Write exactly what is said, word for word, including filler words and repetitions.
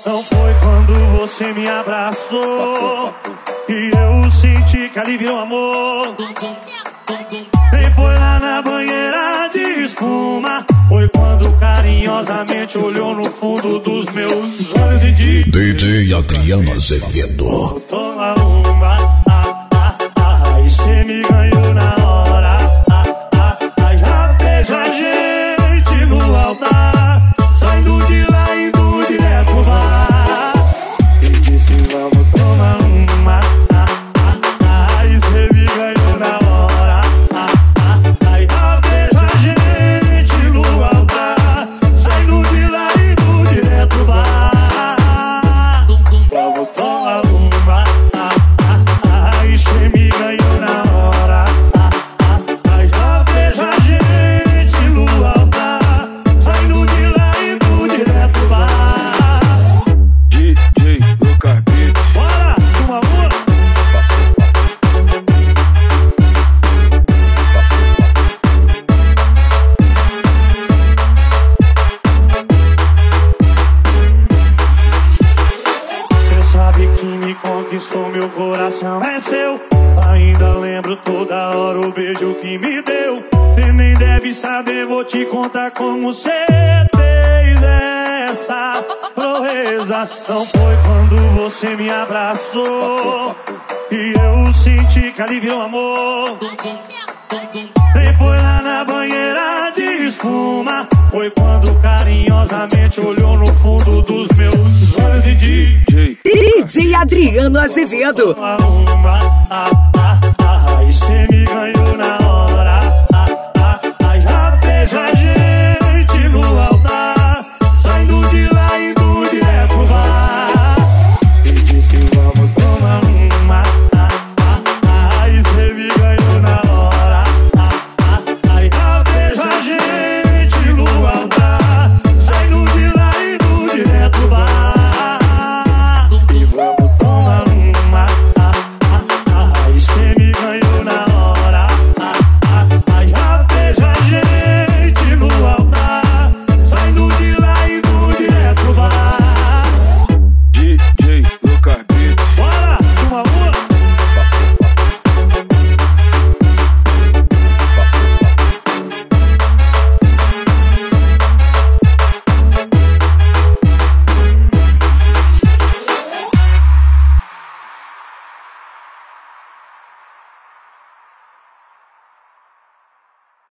Não foi quando você me abraçou e eu senti que ali virou amor. Nem foi lá na banheira de espuma. Foi quando carinhosamente olhou no fundo dos meus olhos e disse: D J Adriano Azevedo. Toma uma, ah, ah, ah, e cê me ganhou na hora. Ah, ah, ah, já vejo a gente no altar, saindo de lá e indo direto pro bar. E disse: vamos tomar uma, ah, ah, ah, e cê me ganhou na hora. Ah, ah, ah, já vejo a gente no altar, saindo de lá e indo direto pro bar. Vamos tomar uma, ah, ah, ah, e cê me ganhou na hora. Ah, ah, ah, já vejo a gente no altar, saindo de lá e indo direto pro bar. D J Lucas Beats. Bora, uma amor. Cê sabe que me conquistou, meu coração é seu. Ainda lembro toda hora o beijo que me deu. Cê nem deve saber, vou te contar como cê fez essa proeza. Não foi quando você me abraçou e eu senti que ali virou amor. Nem foi lá na banheira de espuma. Foi quando carinhosamente olhou no fundo dos meus olhos e disse: D J Adriano Azevedo. Uma, ah, ah, ah, e cê me ganhou na hora.